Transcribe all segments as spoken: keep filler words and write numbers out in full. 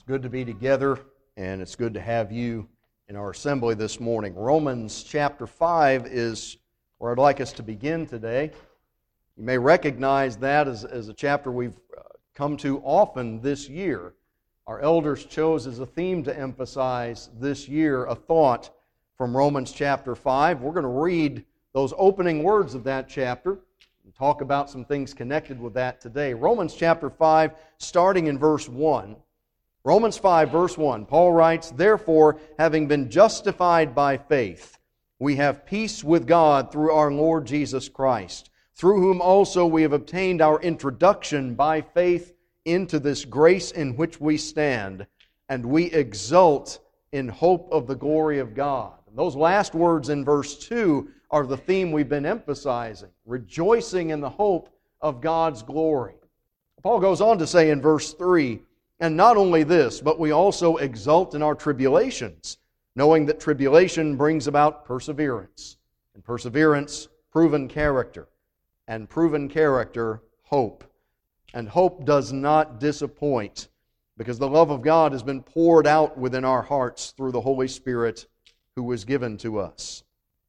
good to be together, and it's good to have you in our assembly this morning. Romans chapter five is where I'd like us to begin today. You may recognize that as, as a chapter we've come to often this year. Our elders chose as a theme to emphasize this year a thought from Romans chapter five. We're going to read those opening words of that chapter and talk about some things connected with that today. Romans chapter five, starting in verse one. Romans five, verse one, Paul writes, "Therefore, having been justified by faith, we have peace with God through our Lord Jesus Christ, through whom also we have obtained our introduction by faith into this grace in which we stand, and we exult in hope of the glory of God." And those last words in verse two are the theme we've been emphasizing, rejoicing in the hope of God's glory. Paul goes on to say in verse three, "And not only this, but we also exult in our tribulations, knowing that tribulation brings about perseverance, and perseverance, proven character, and proven character, hope. And hope does not disappoint, because the love of God has been poured out within our hearts through the Holy Spirit who was given to us."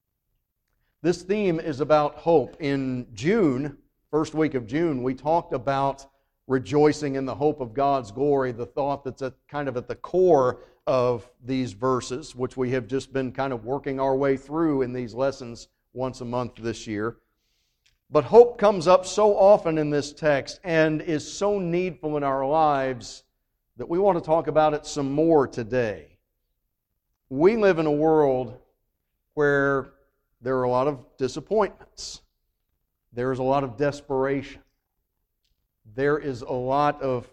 This theme is about hope. In June, first week of June, we talked about rejoicing in the hope of God's glory, the thought that's at, kind of at the core of these verses, which we have just been kind of working our way through in these lessons once a month this year. But hope comes up so often in this text and is so needful in our lives that we want to talk about it some more today. We live in a world where there are a lot of disappointments. There is a lot of desperation. There is a lot of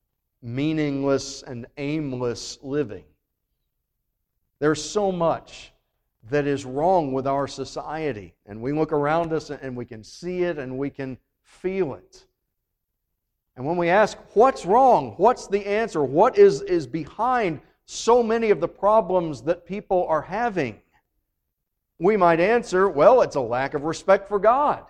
meaningless and aimless living. There's so much that is wrong with our society. And we look around us and we can see it and we can feel it. And when we ask, what's wrong? What's the answer? What is, is behind so many of the problems that people are having? We might answer, well, it's a lack of respect for God.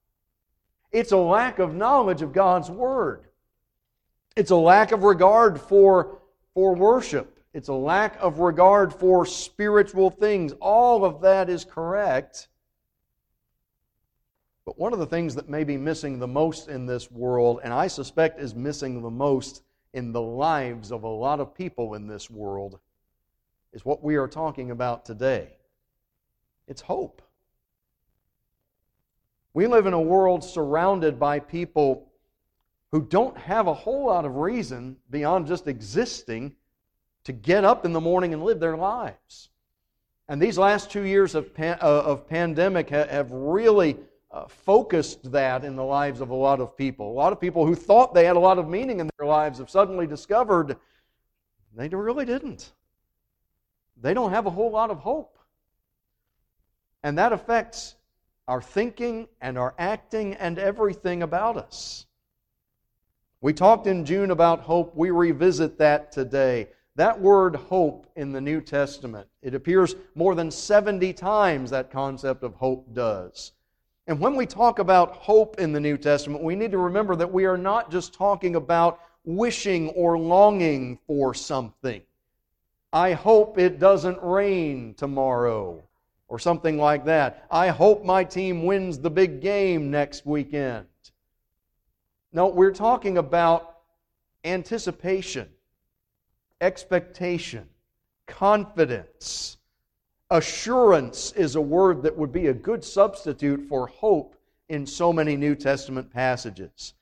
It's a lack of knowledge of God's Word. It's a lack of regard for, for worship. It's a lack of regard for spiritual things. All of that is correct. But one of the things that may be missing the most in this world, and I suspect is missing the most in the lives of a lot of people in this world, is what we are talking about today. It's hope. We live in a world surrounded by people who don't have a whole lot of reason beyond just existing to get up in the morning and live their lives. And these last two years of, pan, uh, of pandemic ha- have really uh, focused that in the lives of a lot of people. A lot of people who thought they had a lot of meaning in their lives have suddenly discovered they really didn't. They don't have a whole lot of hope. And that affects our thinking and our acting and everything about us. We talked in June about hope. We revisit that today. That word hope in the New Testament, it appears more than seventy times, that concept of hope does. And when we talk about hope in the New Testament, we need to remember that we are not just talking about wishing or longing for something. I hope it doesn't rain tomorrow, or something like that. I hope my team wins the big game next weekend. No, we're talking about anticipation, expectation, confidence. Assurance is a word that would be a good substitute for hope in so many New Testament passages.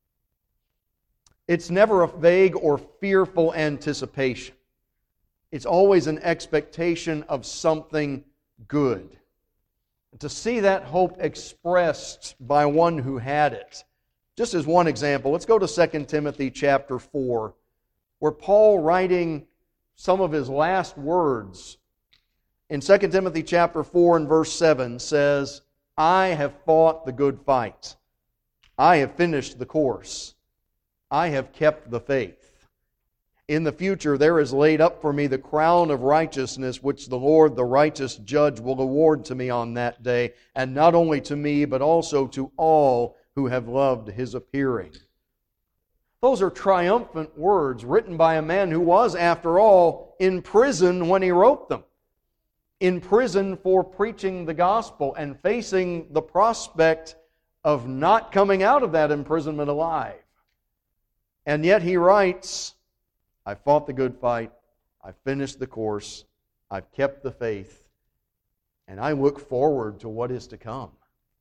It's never a vague or fearful anticipation. It's always an expectation of something good. To see that hope expressed by one who had it. Just as one example, let's go to Second Timothy chapter four, where Paul, writing some of his last words in Second Timothy chapter four and verse seven, says, "I have fought the good fight. I have finished the course. I have kept the faith. In the future there is laid up for me the crown of righteousness, which the Lord, the righteous judge, will award to me on that day, and not only to me, but also to all who have loved His appearing." Those are triumphant words written by a man who was, after all, in prison when he wrote them. In prison for preaching the gospel and facing the prospect of not coming out of that imprisonment alive. And yet he writes, I fought the good fight, I finished the course, I've kept the faith, and I look forward to what is to come.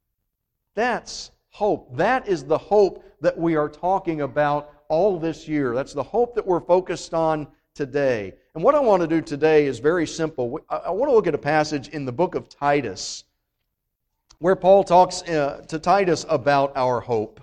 That's hope. That is the hope that we are talking about all this year. That's the hope that we're focused on today. And what I want to do today is very simple. I want to look at a passage in the book of Titus where Paul talks uh, to Titus about our hope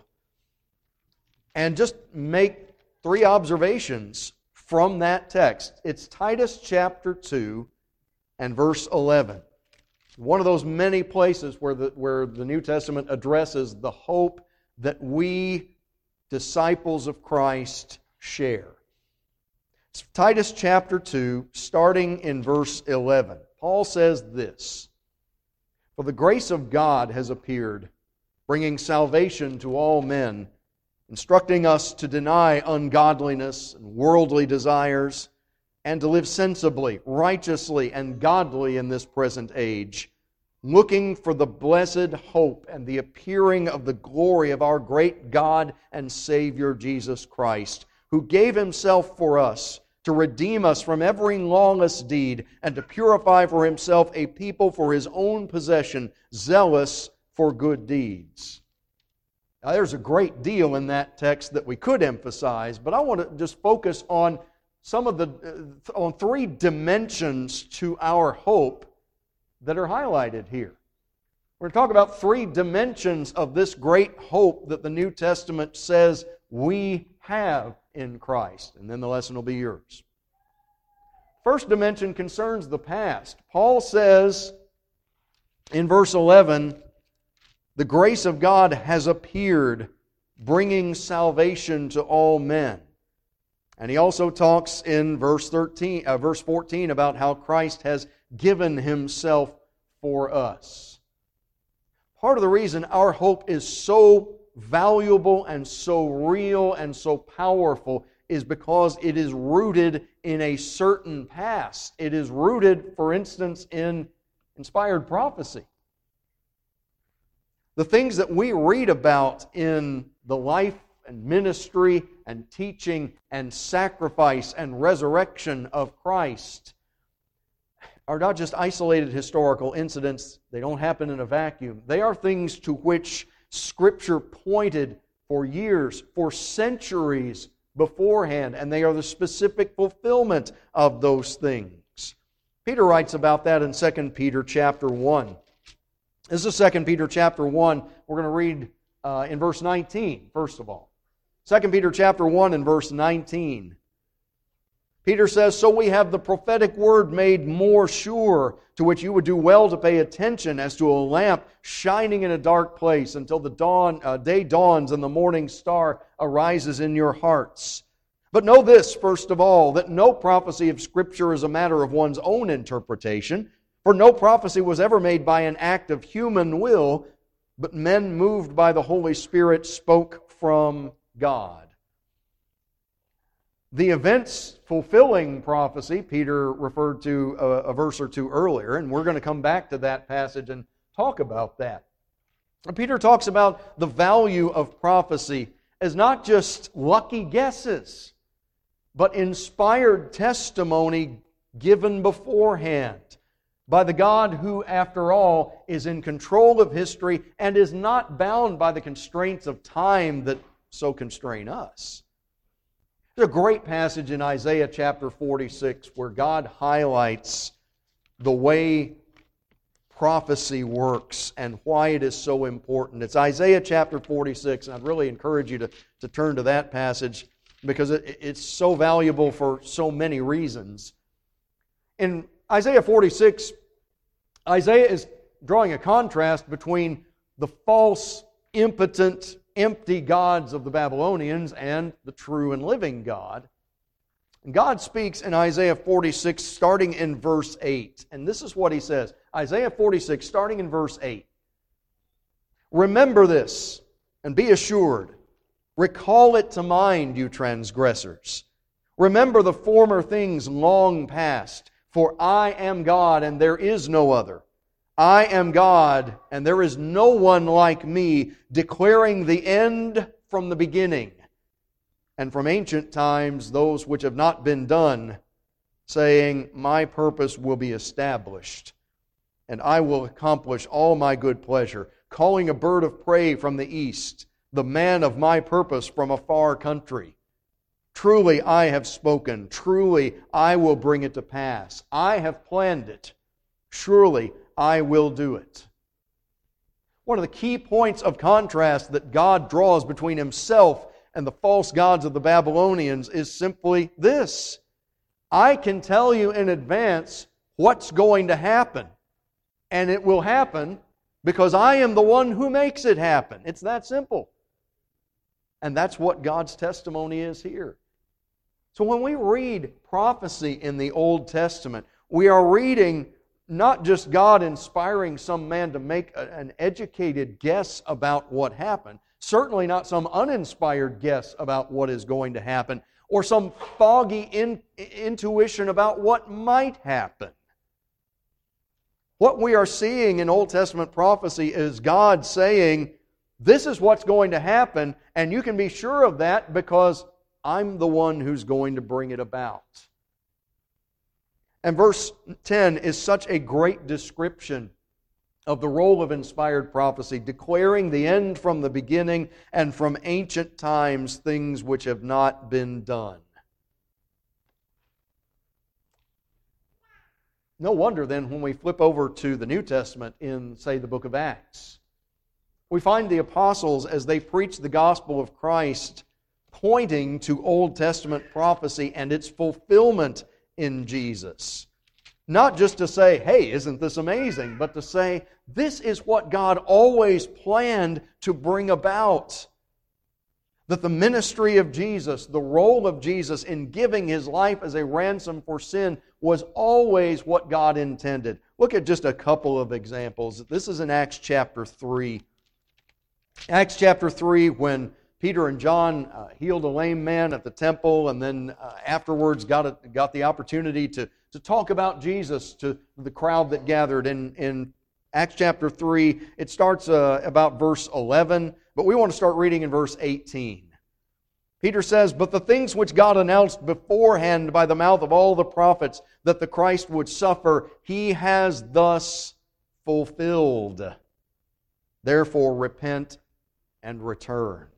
and just make three observations from that text. It's Titus chapter two and verse eleven. One of those many places where the, where the New Testament addresses the hope that we, disciples of Christ, share. It's Titus chapter two, starting in verse eleven. Paul says this, For the grace of God has appeared, bringing salvation to all men, instructing us to deny ungodliness and worldly desires, and to live sensibly, righteously, and godly in this present age, looking for the blessed hope and the appearing of the glory of our great God and Savior Jesus Christ, who gave Himself for us to redeem us from every lawless deed and to purify for Himself a people for His own possession, zealous for good deeds. Now, there's a great deal in that text that we could emphasize, but I want to just focus on some of the uh, on three dimensions to our hope that are highlighted here. We're going to talk about three dimensions of this great hope that the New Testament says we have in Christ, and then the lesson will be yours. First dimension concerns the past. Paul says in verse eleven, the grace of God has appeared, bringing salvation to all men. And he also talks in verse thirteen, uh, verse fourteen about how Christ has given Himself for us. Part of the reason our hope is so valuable and so real and so powerful is because it is rooted in a certain past. It is rooted, for instance, in inspired prophecy. The things that we read about in the life and ministry and teaching and sacrifice and resurrection of Christ are not just isolated historical incidents. They don't happen in a vacuum. They are things to which Scripture pointed for years, for centuries beforehand, and they are the specific fulfillment of those things. Peter writes about that in Second Peter chapter one. This is Second Peter chapter one. We're going to read uh, in verse nineteen, first of all. Second Peter chapter one and verse nineteen. Peter says, So we have the prophetic word made more sure, to which you would do well to pay attention as to a lamp shining in a dark place until the dawn, uh, day dawns and the morning star arises in your hearts. But know this, first of all, that no prophecy of Scripture is a matter of one's own interpretation, for no prophecy was ever made by an act of human will, but men moved by the Holy Spirit spoke from God. The events fulfilling prophecy, Peter referred to a, a verse or two earlier, and we're going to come back to that passage and talk about that. Peter talks about the value of prophecy as not just lucky guesses, but inspired testimony given beforehand by the God who, after all, is in control of history and is not bound by the constraints of time that so constrain us. There's a great passage in Isaiah chapter forty-six where God highlights the way prophecy works and why it is so important. It's Isaiah chapter forty-six, and I'd really encourage you to, to turn to that passage because it, it's so valuable for so many reasons. In Isaiah forty-six, Isaiah is drawing a contrast between the false, impotent, empty gods of the Babylonians and the true and living God. And God speaks in Isaiah forty-six, starting in verse eight. And this is what He says. Isaiah forty-six, starting in verse eight. Remember this, and be assured. Recall it to mind, you transgressors. Remember the former things long past, for I am God and there is no other. I am God and there is no one like me, declaring the end from the beginning, and from ancient times those which have not been done, saying, my purpose will be established, and I will accomplish all my good pleasure, calling a bird of prey from the east, the man of my purpose from a far country. Truly I have spoken, truly I will bring it to pass. I have planned it, surely I will do it. One of the key points of contrast that God draws between Himself and the false gods of the Babylonians is simply this. I can tell you in advance what's going to happen, and it will happen because I am the one who makes it happen. It's that simple. And that's what God's testimony is here. So when we read prophecy in the Old Testament, we are reading not just God inspiring some man to make a, an educated guess about what happened, certainly not some uninspired guess about what is going to happen, or some foggy in, intuition about what might happen. What we are seeing in Old Testament prophecy is God saying, this is what's going to happen, and you can be sure of that because I'm the one who's going to bring it about. And verse ten is such a great description of the role of inspired prophecy, declaring the end from the beginning and from ancient times things which have not been done. No wonder then when we flip over to the New Testament in, say, the book of Acts, we find the apostles as they preach the gospel of Christ pointing to Old Testament prophecy and its fulfillment in Jesus. Not just to say, hey, isn't this amazing? But to say, this is what God always planned to bring about. That the ministry of Jesus, the role of Jesus in giving His life as a ransom for sin was always what God intended. Look at just a couple of examples. This is in Acts chapter three. Acts chapter three, when Peter and John uh, healed a lame man at the temple, and then uh, afterwards got a, got the opportunity to, to talk about Jesus to the crowd that gathered. In, in Acts chapter three, it starts uh, about verse eleven, but we want to start reading in verse eighteen. Peter says, but the things which God announced beforehand by the mouth of all the prophets that the Christ would suffer, He has thus fulfilled. Therefore repent and return.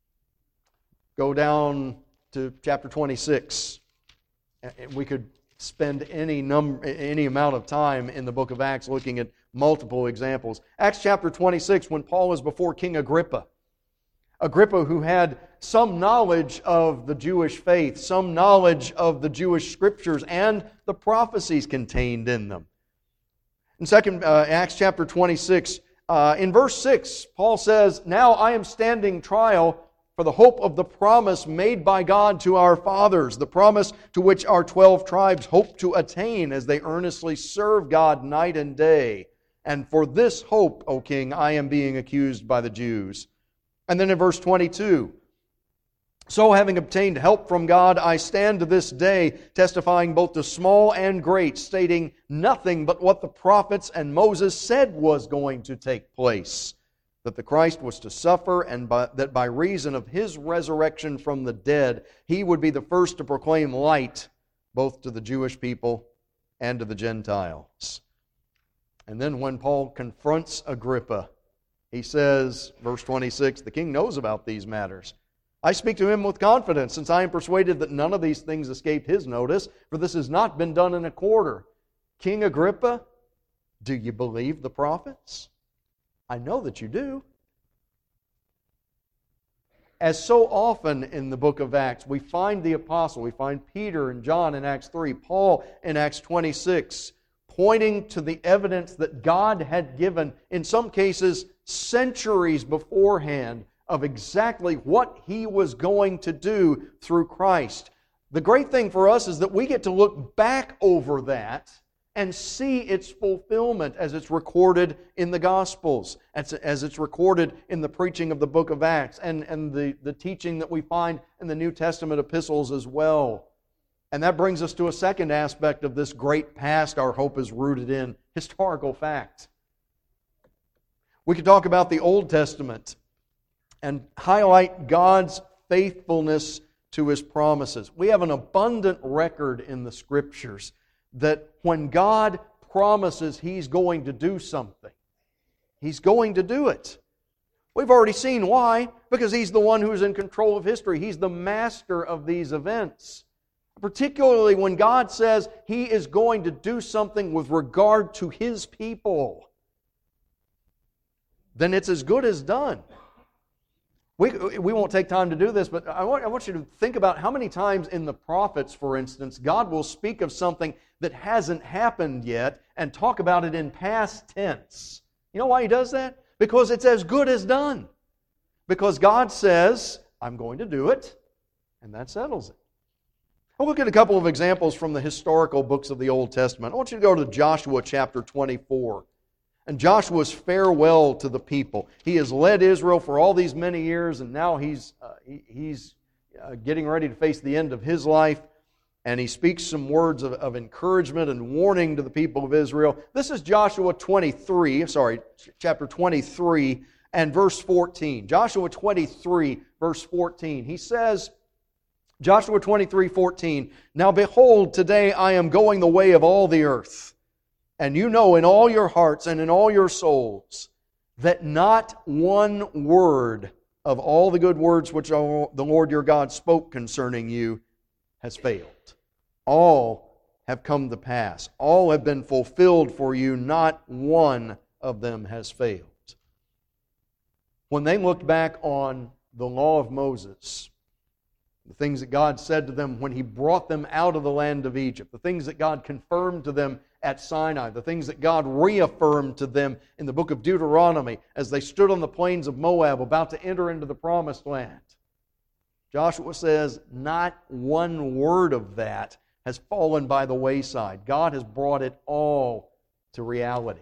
Go down to chapter twenty-six. We could spend any number, any amount of time in the book of Acts looking at multiple examples. Acts chapter twenty-six, when Paul is before King Agrippa. Agrippa, who had some knowledge of the Jewish faith, some knowledge of the Jewish scriptures and the prophecies contained in them. In second uh, Acts chapter twenty-six, uh, in verse six, Paul says, now I am standing trial for the hope of the promise made by God to our fathers, the promise to which our twelve tribes hope to attain as they earnestly serve God night and day. And for this hope, O King, I am being accused by the Jews. And then in verse twenty-two, so having obtained help from God, I stand to this day, testifying both to small and great, stating nothing but what the prophets and Moses said was going to take place. That the Christ was to suffer, and by, that by reason of His resurrection from the dead, He would be the first to proclaim light both to the Jewish people and to the Gentiles. And then when Paul confronts Agrippa, he says, verse twenty-six, the king knows about these matters. I speak to him with confidence, since I am persuaded that none of these things escaped his notice, for this has not been done in a quarter. King Agrippa, do you believe the prophets? I know that you do. As so often in the book of Acts, we find the apostle, we find Peter and John in Acts three, Paul in Acts twenty-six, pointing to the evidence that God had given, in some cases, centuries beforehand, of exactly what He was going to do through Christ. The great thing for us is that we get to look back over that and see its fulfillment as it's recorded in the Gospels, as, as it's recorded in the preaching of the book of Acts, and, and the, the teaching that we find in the New Testament epistles as well. And that brings us to a second aspect of this great past our hope is rooted in, historical fact. We could talk about the Old Testament and highlight God's faithfulness to His promises. We have an abundant record in the Scriptures that when God promises He's going to do something, He's going to do it. We've already seen why, because He's the one who's in control of history. He's the master of these events. Particularly when God says He is going to do something with regard to His people, then it's as good as done. We, we won't take time to do this, but I want, I want you to think about how many times in the prophets, for instance, God will speak of something that hasn't happened yet and talk about it in past tense. You know why He does that? Because it's as good as done. Because God says, I'm going to do it, and that settles it. I'll look at a couple of examples from the historical books of the Old Testament. I want you to go to Joshua chapter twenty-four. And Joshua's farewell to the people. He has led Israel for all these many years, and now he's, uh, he, he's uh, getting ready to face the end of his life. And he speaks some words of, of encouragement and warning to the people of Israel. This is Joshua twenty-three, sorry, chapter twenty-three and verse fourteen. Joshua twenty-three, verse fourteen. He says, Joshua twenty-three, fourteen, Now behold, today I am going the way of all the earth, and you know in all your hearts and in all your souls that not one word of all the good words which the Lord your God spoke concerning you has failed. All have come to pass. All have been fulfilled for you. Not one of them has failed. When they looked back on the law of Moses, the things that God said to them when He brought them out of the land of Egypt, the things that God confirmed to them at Sinai, the things that God reaffirmed to them in the book of Deuteronomy as they stood on the plains of Moab about to enter into the promised land. Joshua says, not one word of that has fallen by the wayside. God has brought it all to reality.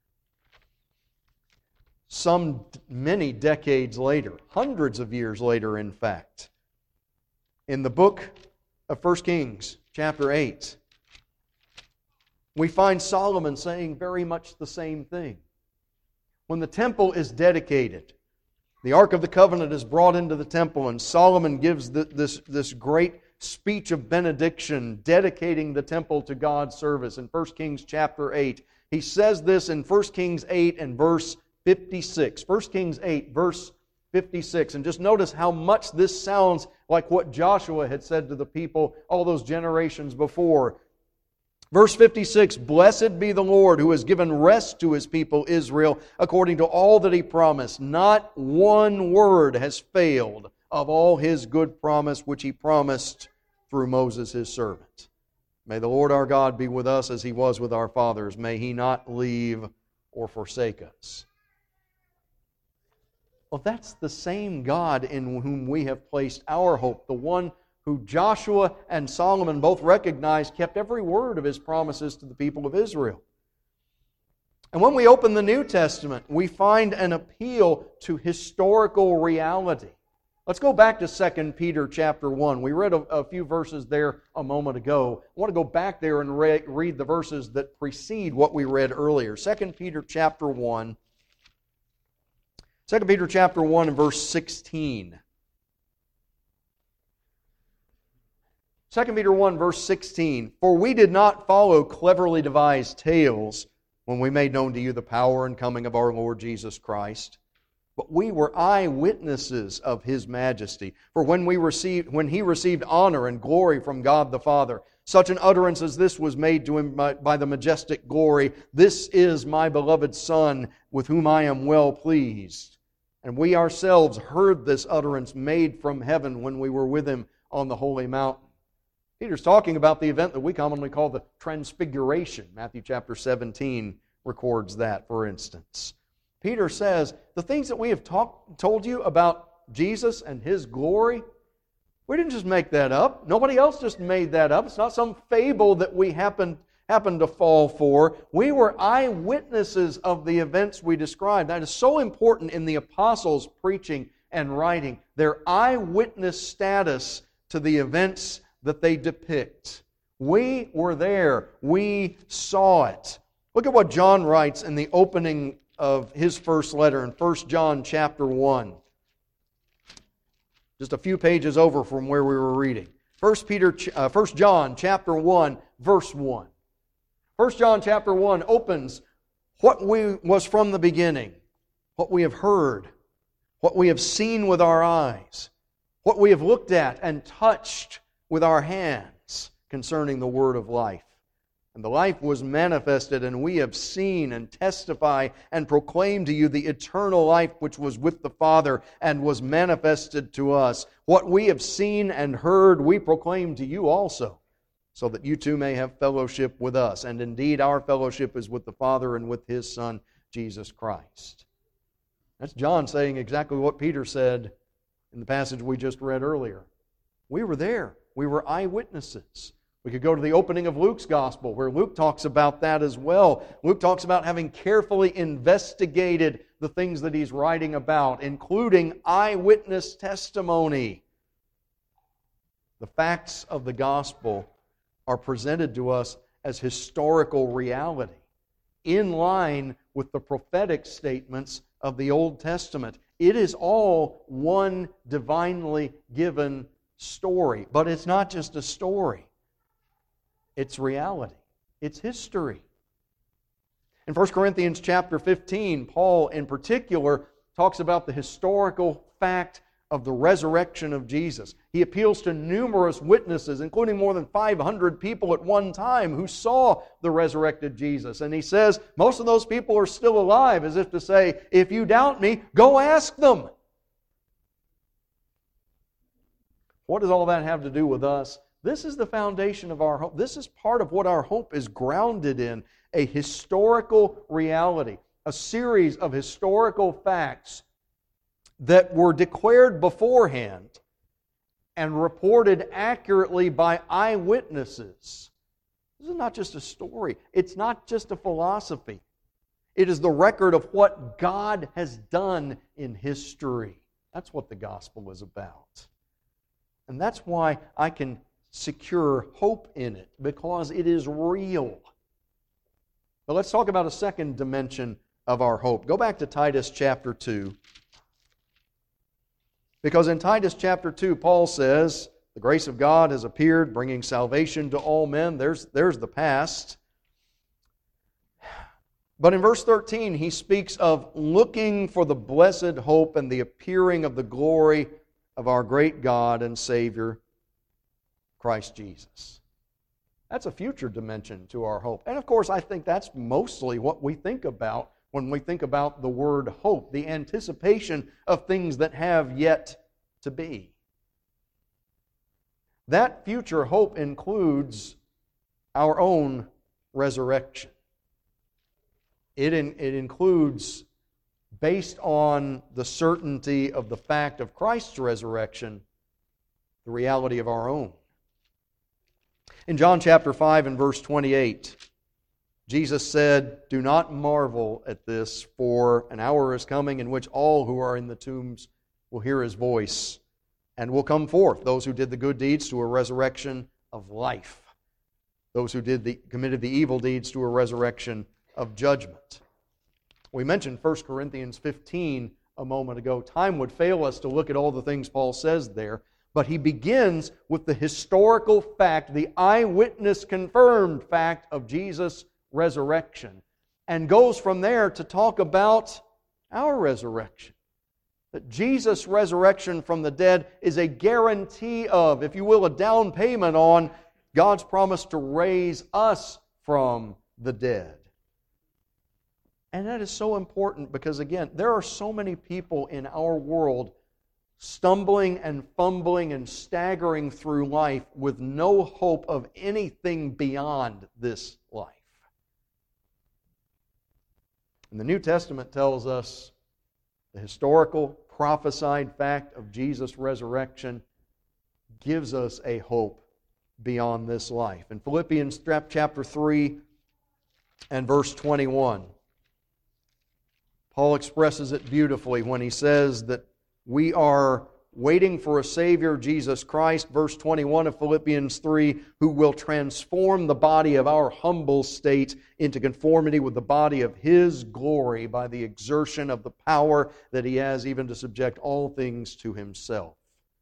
Some many decades later, hundreds of years later in fact, in the book of First Kings, chapter eight, we find Solomon saying very much the same thing. When the temple is dedicated, the Ark of the Covenant is brought into the temple, and Solomon gives the, this, this great speech of benediction, dedicating the temple to God's service in First Kings chapter eight. He says this in First Kings eight and verse fifty-six. First Kings eight, verse fifty-six. And just notice how much this sounds like what Joshua had said to the people all those generations before. Verse fifty-six, Blessed be the Lord who has given rest to His people Israel according to all that He promised. Not one word has failed of all His good promise which He promised through Moses His servant. May the Lord our God be with us as He was with our fathers. May He not leave or forsake us. Well, that's the same God in whom we have placed our hope, the one who Joshua and Solomon both recognized kept every word of His promises to the people of Israel. And when we open the New Testament, we find an appeal to historical reality. Let's go back to Second Peter chapter one. We read a, a few verses there a moment ago. I want to go back there and re- read the verses that precede what we read earlier. Second Peter chapter one. Second Peter chapter one and verse sixteen. Second Peter one, verse sixteen, For we did not follow cleverly devised tales when we made known to you the power and coming of our Lord Jesus Christ, but we were eyewitnesses of His majesty. For when we received, when He received honor and glory from God the Father, such an utterance as this was made to Him by, by the majestic glory, This is my beloved Son, with whom I am well pleased. And we ourselves heard this utterance made from heaven when we were with Him on the holy mountain. Peter's talking about the event that we commonly call the Transfiguration. Matthew chapter seventeen records that, for instance. Peter says, the things that we have talk, told you about Jesus and His glory, we didn't just make that up. Nobody else just made that up. It's not some fable that we happened, happened to fall for. We were eyewitnesses of the events we described. That is so important in the apostles' preaching and writing. Their eyewitness status to the events that they depict. We were there. We saw it. Look at what John writes in the opening of his first letter in First John chapter one. Just a few pages over from where we were reading. First Peter, uh, First John chapter one, verse one. First John chapter one opens what we was from the beginning, what we have heard, what we have seen with our eyes, what we have looked at and touched with our hands concerning the word of life. And the life was manifested, and we have seen and testify and proclaim to you the eternal life which was with the Father and was manifested to us. What we have seen and heard, we proclaim to you also, so that you too may have fellowship with us. And indeed, our fellowship is with the Father and with His Son, Jesus Christ. That's John saying exactly what Peter said in the passage we just read earlier. We were there. We were eyewitnesses. We could go to the opening of Luke's Gospel, where Luke talks about that as well. Luke talks about having carefully investigated the things that he's writing about, including eyewitness testimony. The facts of the Gospel are presented to us as historical reality, in line with the prophetic statements of the Old Testament. It is all one divinely given story, but it's not just a story. It's reality. It's history. In First Corinthians chapter fifteen, Paul in particular talks about the historical fact of the resurrection of Jesus. He appeals to numerous witnesses, including more than five hundred people at one time who saw the resurrected Jesus. And he says, most of those people are still alive, as if to say, if you doubt me, go ask them. What does all that have to do with us? This is the foundation of our hope. This is part of what our hope is grounded in, a historical reality, a series of historical facts that were declared beforehand and reported accurately by eyewitnesses. This is not just a story. It's not just a philosophy. It is the record of what God has done in history. That's what the gospel is about. And that's why I can secure hope in it, because it is real. But let's talk about a second dimension of our hope. Go back to Titus chapter two. Because in Titus chapter two, Paul says, the grace of God has appeared, bringing salvation to all men. There's, there's the past. But in verse thirteen, he speaks of looking for the blessed hope and the appearing of the glory of our great God and Savior, Christ Jesus. That's a future dimension to our hope. And of course, I think that's mostly what we think about when we think about the word hope, the anticipation of things that have yet to be. That future hope includes our own resurrection. It, in, it includes, based on the certainty of the fact of Christ's resurrection, the reality of our own. In John chapter five and verse twenty-eight, Jesus said, "Do not marvel at this, for an hour is coming in which all who are in the tombs will hear His voice, and will come forth, those who did the good deeds to a resurrection of life, those who did the, committed the evil deeds to a resurrection of judgment." We mentioned First Corinthians fifteen a moment ago. Time would fail us to look at all the things Paul says there, but he begins with the historical fact, the eyewitness confirmed fact of Jesus' resurrection, and goes from there to talk about our resurrection. That Jesus' resurrection from the dead is a guarantee of, if you will, a down payment on God's promise to raise us from the dead. And that is so important because, again, there are so many people in our world stumbling and fumbling and staggering through life with no hope of anything beyond this life. And the New Testament tells us the historical, prophesied fact of Jesus' resurrection gives us a hope beyond this life. In Philippians chapter three and verse twenty-one, Paul expresses it beautifully when he says that we are waiting for a Savior, Jesus Christ, verse twenty-one of Philippians three, who will transform the body of our humble state into conformity with the body of His glory by the exertion of the power that He has even to subject all things to Himself.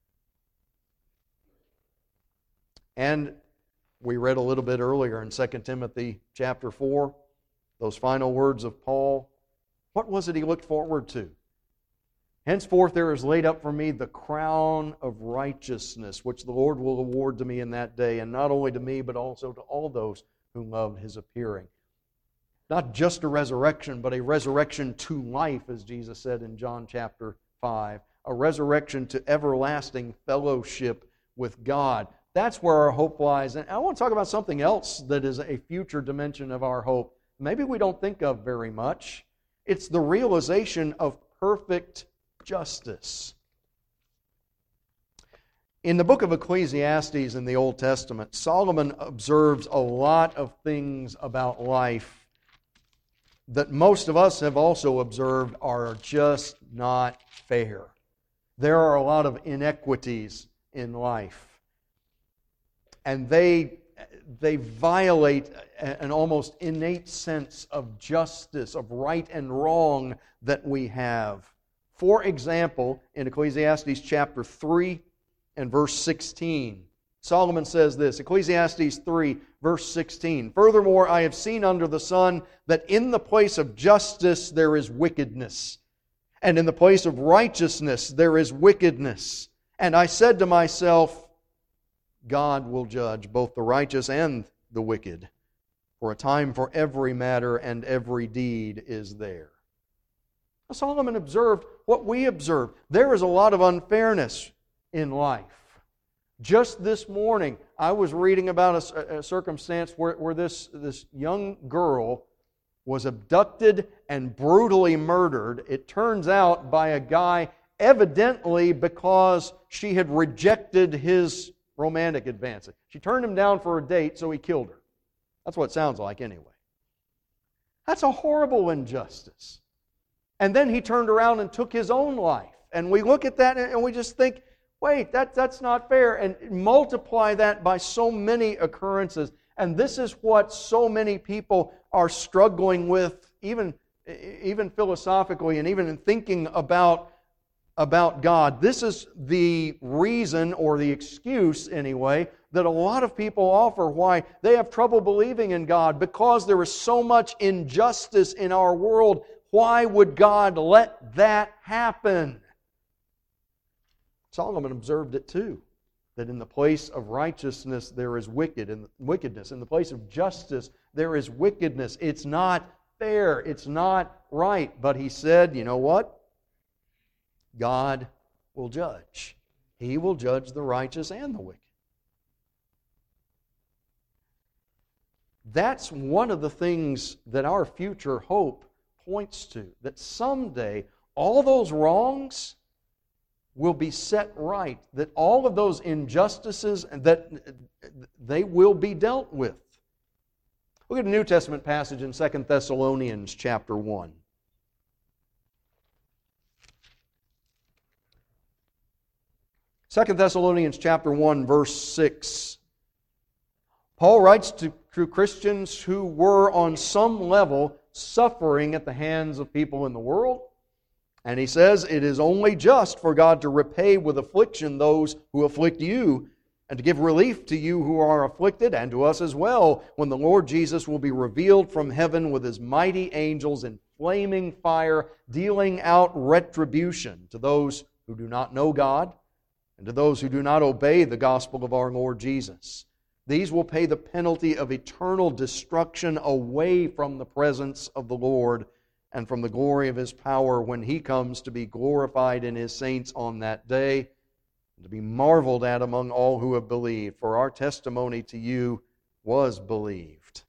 And we read a little bit earlier in Second Timothy chapter four, those final words of Paul. What was it he looked forward to? Henceforth there is laid up for me the crown of righteousness, which the Lord will award to me in that day, and not only to me, but also to all those who love His appearing. Not just a resurrection, but a resurrection to life, as Jesus said in John chapter five. A resurrection to everlasting fellowship with God. That's where our hope lies. And I want to talk about something else that is a future dimension of our hope. Maybe we don't think of very much. It's the realization of perfect justice. In the book of Ecclesiastes in the Old Testament, Solomon observes a lot of things about life that most of us have also observed are just not fair. There are a lot of inequities in life. And they, they violate an almost innate sense of justice, of right and wrong that we have. For example, in Ecclesiastes chapter three and verse sixteen, Solomon says this, Ecclesiastes three, verse sixteen, "Furthermore, I have seen under the sun that in the place of justice there is wickedness, and in the place of righteousness there is wickedness. And I said to myself, God will judge both the righteous and the wicked, for a time for every matter and every deed is there." Solomon observed what we observe. There is a lot of unfairness in life. Just this morning, I was reading about a, a circumstance where, where this, this young girl was abducted and brutally murdered. It turns out by a guy evidently because she had rejected his romantic advances. She turned him down for a date, so he killed her. That's what it sounds like anyway. That's a horrible injustice. And then he turned around and took his own life. And we look at that and we just think, wait, that, that's not fair. And multiply that by so many occurrences. And this is what so many people are struggling with, even, even philosophically and even in thinking about, about God. This is the reason, or the excuse anyway, that a lot of people offer why they have trouble believing in God, because there is so much injustice in our world. Why would God let that happen? Solomon observed it too, that in the place of righteousness there is wicked and wickedness. In the place of justice there is wickedness. It's not fair. It's not right. But he said, you know what? God will judge. He will judge the righteous and the wicked. That's one of the things that our future hope points to, that someday all those wrongs will be set right, that all of those injustices, that they will be dealt with. Look at a New Testament passage in Second Thessalonians chapter one. Second Thessalonians chapter one, verse six. Paul writes to, to Christians who were on some level suffering at the hands of people in the world. And he says, "It is only just for God to repay with affliction those who afflict you, and to give relief to you who are afflicted, and to us as well, when the Lord Jesus will be revealed from heaven with His mighty angels in flaming fire, dealing out retribution to those who do not know God, and to those who do not obey the gospel of our Lord Jesus. These will pay the penalty of eternal destruction away from the presence of the Lord and from the glory of His power when He comes to be glorified in His saints on that day, and to be marveled at among all who have believed. For our testimony to you was believed."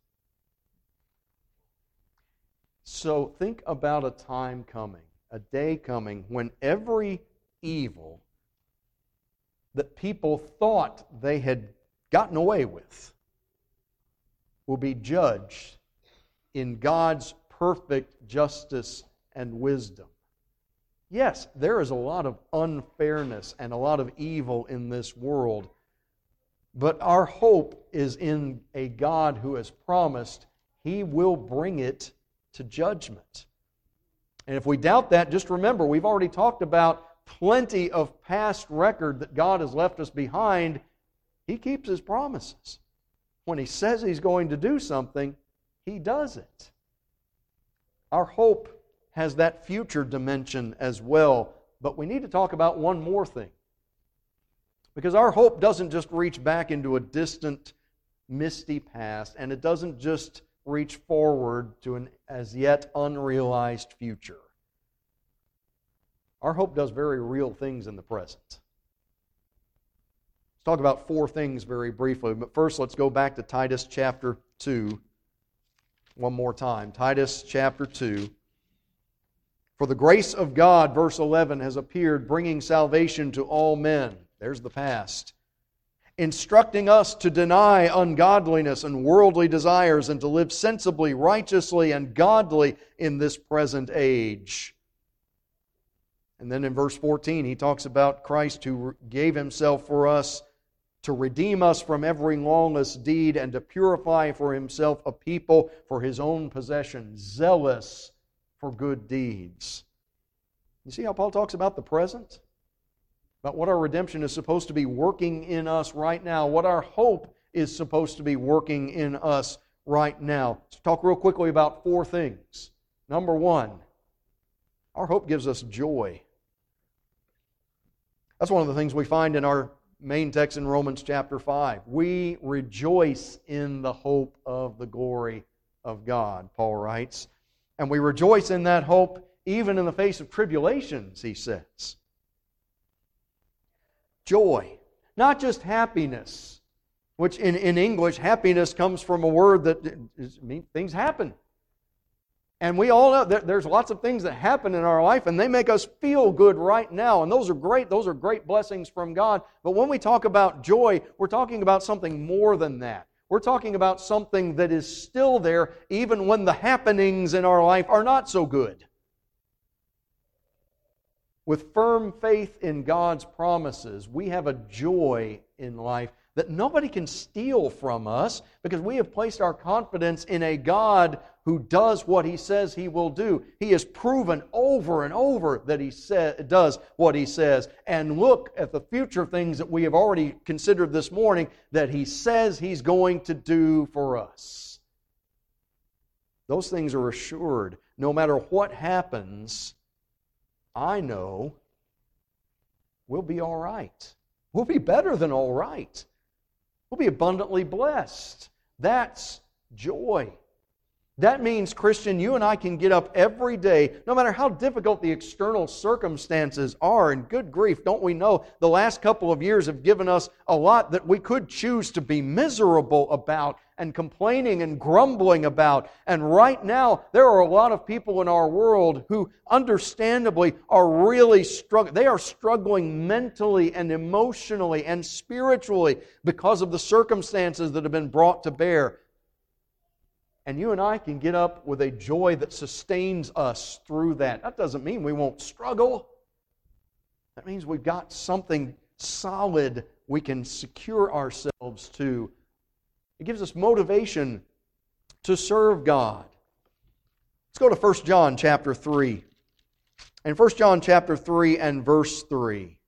So think about a time coming, a day coming, when every evil that people thought they had gotten away with will be judged in God's perfect justice and wisdom. Yes, there is a lot of unfairness and a lot of evil in this world, but our hope is in a God who has promised He will bring it to judgment. And if we doubt that, just remember, we've already talked about plenty of past record that God has left us behind. He keeps His promises. When He says He's going to do something, He does it. Our hope has that future dimension as well. But we need to talk about one more thing. Because our hope doesn't just reach back into a distant, misty past, and it doesn't just reach forward to an as yet unrealized future. Our hope does very real things in the present. Let's talk about four things very briefly. But first, let's go back to Titus chapter two one more time. Titus chapter two. For the grace of God, verse eleven, has appeared, bringing salvation to all men. There's the past. Instructing us to deny ungodliness and worldly desires and to live sensibly, righteously, and godly in this present age. And then in verse fourteen, he talks about Christ who gave Himself for us to redeem us from every lawless deed and to purify for Himself a people for His own possession, zealous for good deeds. You see how Paul talks about the present? About what our redemption is supposed to be working in us right now, what our hope is supposed to be working in us right now. Let's talk real quickly about four things. Number one, our hope gives us joy. That's one of the things we find in our main text in Romans chapter five. We rejoice in the hope of the glory of God, Paul writes. And we rejoice in that hope even in the face of tribulations, he says. Joy, not just happiness, which in, in English, happiness comes from a word that is, mean, things happen. And we all know that there's lots of things that happen in our life and they make us feel good right now. And those are great. Those are great blessings from God. But when we talk about joy, we're talking about something more than that. We're talking about something that is still there even when the happenings in our life are not so good. With firm faith in God's promises, we have a joy in life that nobody can steal from us because we have placed our confidence in a God who does what He says He will do. He has proven over and over that He sa- does what He says. And look at the future things that we have already considered this morning that He says He's going to do for us. Those things are assured. No matter what happens, I know we'll be all right. We'll be better than all right. We'll be abundantly blessed. That's joy. That means, Christian, you and I can get up every day, no matter how difficult the external circumstances are, and good grief, don't we know the last couple of years have given us a lot that we could choose to be miserable about and complaining and grumbling about. And right now, there are a lot of people in our world who understandably are really struggling. They are struggling mentally and emotionally and spiritually because of the circumstances that have been brought to bear. And you and I can get up with a joy that sustains us through that. That doesn't mean we won't struggle. That means we've got something solid we can secure ourselves to. It gives us motivation to serve God. Let's go to First John chapter three. And First John chapter three and verse three.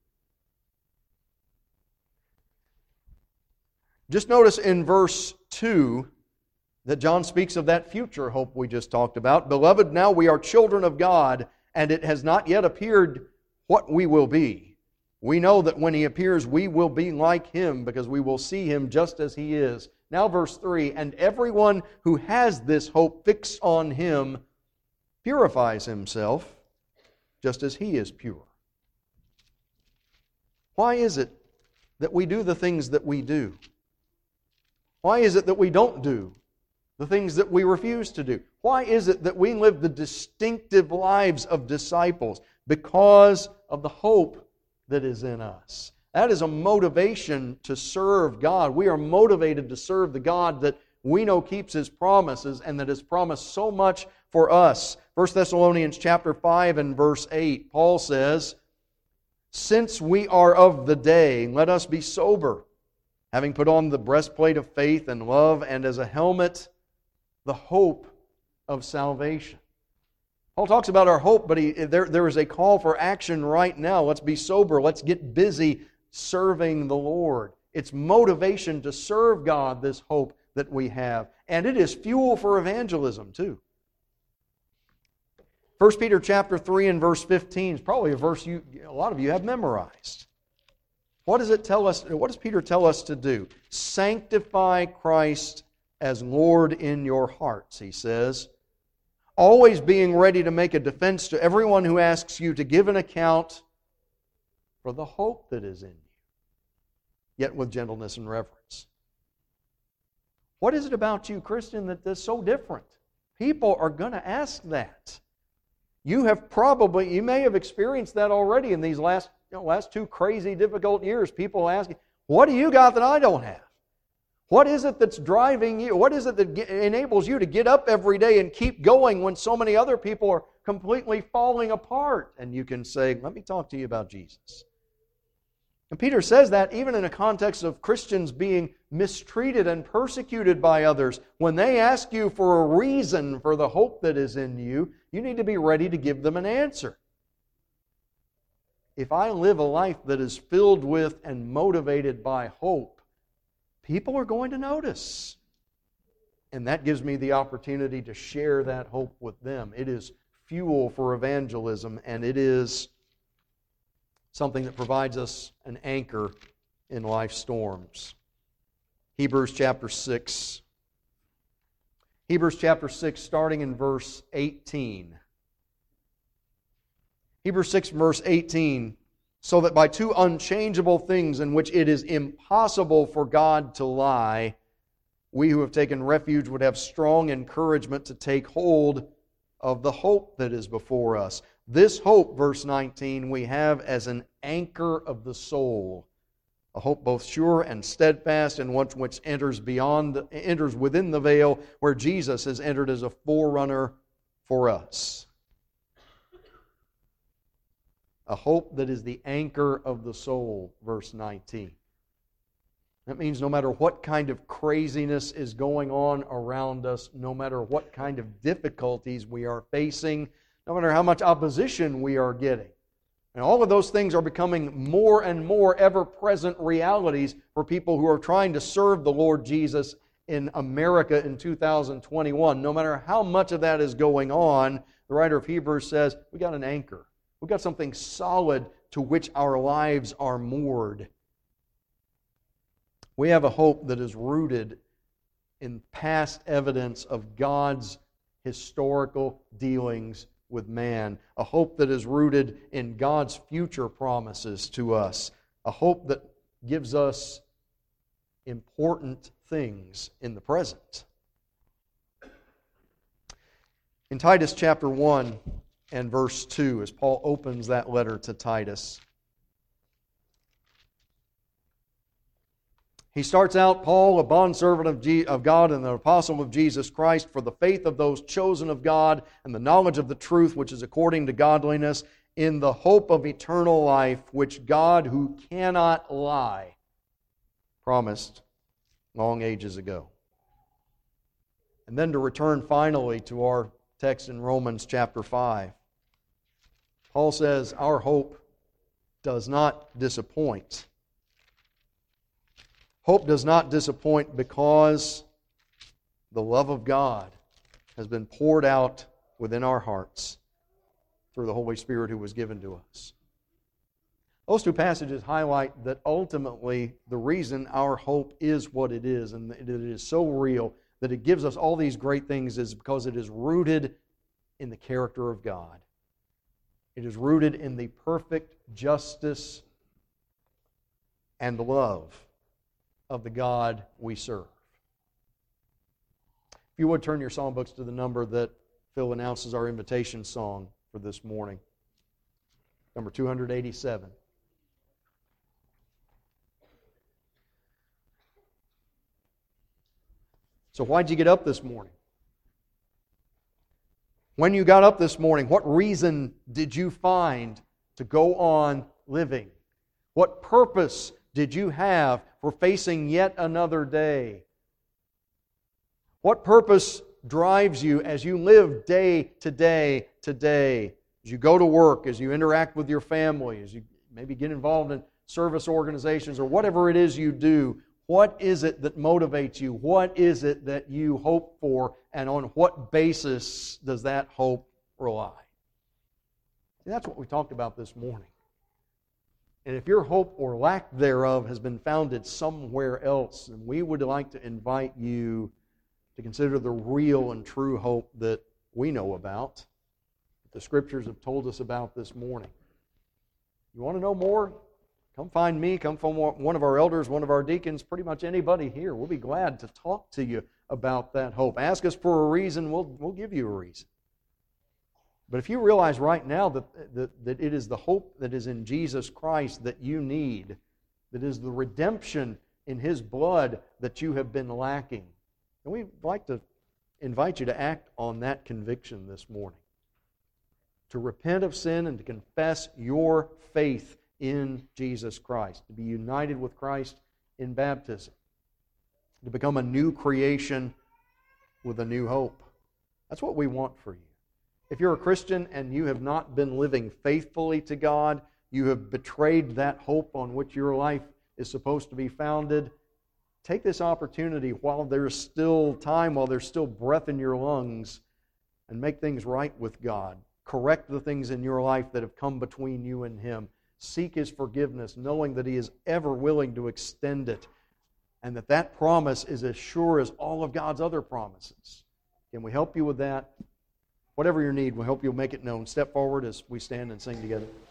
Just notice in verse two that John speaks of that future hope we just talked about. Beloved, now we are children of God, and it has not yet appeared what we will be. We know that when He appears, we will be like Him, because we will see Him just as He is. Now verse three, and everyone who has this hope fixed on Him purifies himself, just as He is pure. Why is it that we do the things that we do? Why is it that we don't do the things that we refuse to do? Why is it that we live the distinctive lives of disciples? Because of the hope that is in us. That is a motivation to serve God. We are motivated to serve the God that we know keeps His promises and that has promised so much for us. First Thessalonians chapter five and verse eight, Paul says, "Since we are of the day, let us be sober, having put on the breastplate of faith and love, and as a helmet, the hope of salvation." Paul talks about our hope, but he, there, there is a call for action right now. Let's be sober. Let's get busy serving the Lord. It's motivation to serve God, this hope that we have. And it is fuel for evangelism too. First Peter chapter three and verse fifteen is probably a verse you, a lot of you have memorized. What does it tell us? What does Peter tell us to do? Sanctify Christ as Lord in your hearts, he says, always being ready to make a defense to everyone who asks you to give an account for the hope that is in you, yet with gentleness and reverence. What is it about you, Christian, that is so different? People are going to ask that. You have probably, you may have experienced that already in these last, you know, last two crazy, difficult years. People asking, what do you got that I don't have? What is it that's driving you? What is it that enables you to get up every day and keep going when so many other people are completely falling apart? And you can say, let me talk to you about Jesus. And Peter says that even in a context of Christians being mistreated and persecuted by others. When they ask you for a reason for the hope that is in you, you need to be ready to give them an answer. If I live a life that is filled with and motivated by hope, people are going to notice. And that gives me the opportunity to share that hope with them. It is fuel for evangelism, and it is something that provides us an anchor in life's storms. Hebrews chapter six. Hebrews chapter six, starting in verse eighteen. Hebrews six, verse eighteen. So that by two unchangeable things in which it is impossible for God to lie, we who have taken refuge would have strong encouragement to take hold of the hope that is before us. This hope, verse nineteen, we have as an anchor of the soul, a hope both sure and steadfast, and one which enters beyond, the, enters within the veil, where Jesus has entered as a forerunner for us. A hope that is the anchor of the soul, verse nineteen. That means no matter what kind of craziness is going on around us, no matter what kind of difficulties we are facing, no matter how much opposition we are getting. And all of those things are becoming more and more ever-present realities for people who are trying to serve the Lord Jesus in America in two thousand twenty-one. No matter how much of that is going on, the writer of Hebrews says, we got an anchor. We've got something solid to which our lives are moored. We have a hope that is rooted in past evidence of God's historical dealings with man. A hope that is rooted in God's future promises to us. A hope that gives us important things in the present. In Titus chapter one and verse two, as Paul opens that letter to Titus, he starts out, Paul, a bondservant of, G- of God and an apostle of Jesus Christ, for the faith of those chosen of God and the knowledge of the truth which is according to godliness, in the hope of eternal life, which God, who cannot lie, promised long ages ago. And then to return finally to our text in Romans chapter five, Paul says, our hope does not disappoint. Hope does not disappoint because the love of God has been poured out within our hearts through the Holy Spirit who was given to us. Those two passages highlight that ultimately the reason our hope is what it is and that it is so real that it gives us all these great things is because it is rooted in the character of God. It is rooted in the perfect justice and love of the God we serve. If you would turn your songbooks to the number that Phil announces our invitation song for this morning. Number two eighty-seven. So why'd you get up this morning? When you got up this morning, what reason did you find to go on living? What purpose did you have for facing yet another day? What purpose drives you as you live day to day to day? As you go to work, as you interact with your family, as you maybe get involved in service organizations or whatever it is you do, what is it that motivates you? What is it that you hope for? And on what basis does that hope rely? See, that's what we talked about this morning. And if your hope or lack thereof has been founded somewhere else, then we would like to invite you to consider the real and true hope that we know about, that the Scriptures have told us about this morning. You want to know more? Come find me, come from one of our elders, one of our deacons, pretty much anybody here. We'll be glad to talk to you about that hope. Ask us for a reason, we'll, we'll give you a reason. But if you realize right now that, that, that it is the hope that is in Jesus Christ that you need, that is the redemption in His blood that you have been lacking, and we'd like to invite you to act on that conviction this morning. To repent of sin and to confess your faith in Jesus Christ. To be united with Christ in baptism. To become a new creation with a new hope. That's what we want for you. If you're a Christian and you have not been living faithfully to God, you have betrayed that hope on which your life is supposed to be founded, take this opportunity while there's still time, while there's still breath in your lungs, and make things right with God. Correct the things in your life that have come between you and Him. Seek His forgiveness, knowing that He is ever willing to extend it, and that that promise is as sure as all of God's other promises. Can we help you with that? Whatever your need, we hope you'll make it known. Step forward as we stand and sing together.